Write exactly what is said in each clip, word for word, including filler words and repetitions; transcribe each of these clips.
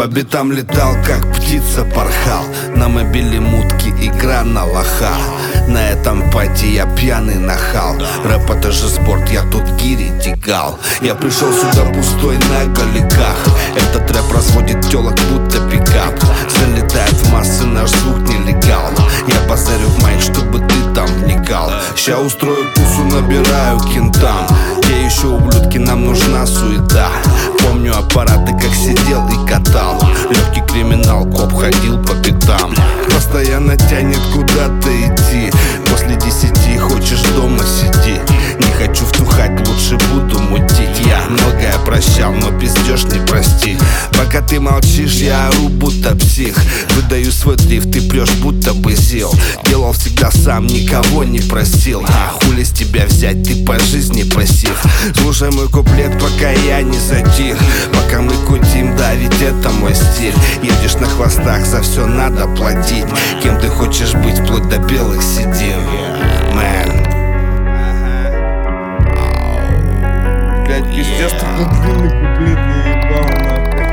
По битам летал, как птица порхал. На мобиле мутки, игра на лоха. На этом пати я пьяный нахал. Рэп это же спорт, я тут гири тягал. Я пришел сюда пустой на голиках. Этот рэп разводит телок, будто пикап. Залетает в массы, наш звук нелегал. Я базарю в майк, чтобы ты там вникал. Ща устрою тусу, набираю кентам. Где еще ублюдки, нам нужна суета. Помню аппараты, как сидел и катал. Легкий криминал, коп ходил по пятам. Постоянно тянет куда-то идти. После десяти хочешь дома сиди. Не хочу втухать, лучше буду мутить. Я многое прощал, но пиздеж не прости. Пока ты молчишь, я ору, будто псих. Выдаю свой дрифт, ты прешь, будто бы зил. Делал всегда сам, никого не просил. А хули с тебя взять, ты по жизни пассив. Слушай мой куплет, пока я не затих. Пока мы кутим, да, ведь это мой стиль. Едешь на хвостах, за все надо платить. Кем ты хочешь быть, вплоть до белых седин. Мэн. Блять, пиздец, такой длинный куплет наебал, нахуй.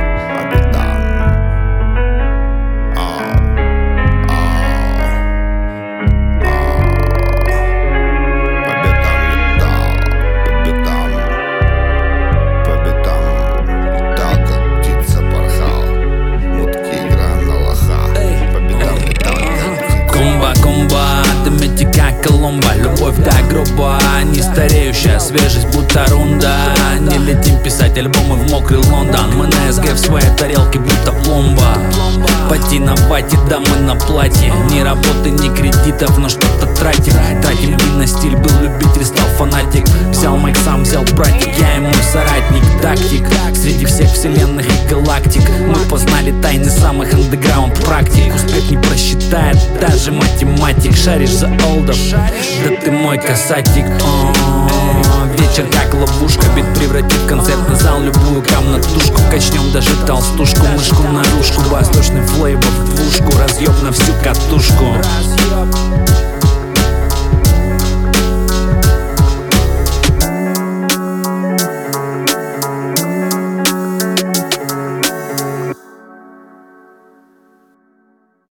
Коломба, любовь так груба, не стареющая свежесть, будто рунда. Не летим писать альбомы в мокрый Лондон. Мы на СГ в своей тарелке, будто пломба. Пати на пати, да мы на платье. Ни работы, ни кредитов, но что-то тратим. Тратим день на стиль, был любитель, стал фанатик. Взял майк сам, взял братик, я ему соратник. Тактик, среди всех вселенных и галактик. Мы познали тайны самых андеграунд практик. Успех не просчитает даже математик. Шаришь за олдов, да ты мой касатик. О-о-о. Вечер как ловушка, бит превратит в концертный зал любую камнатушку. Качнем даже толстушку, мышку наружку. Восточный флейвор в двушку, разъеб на всю катушку.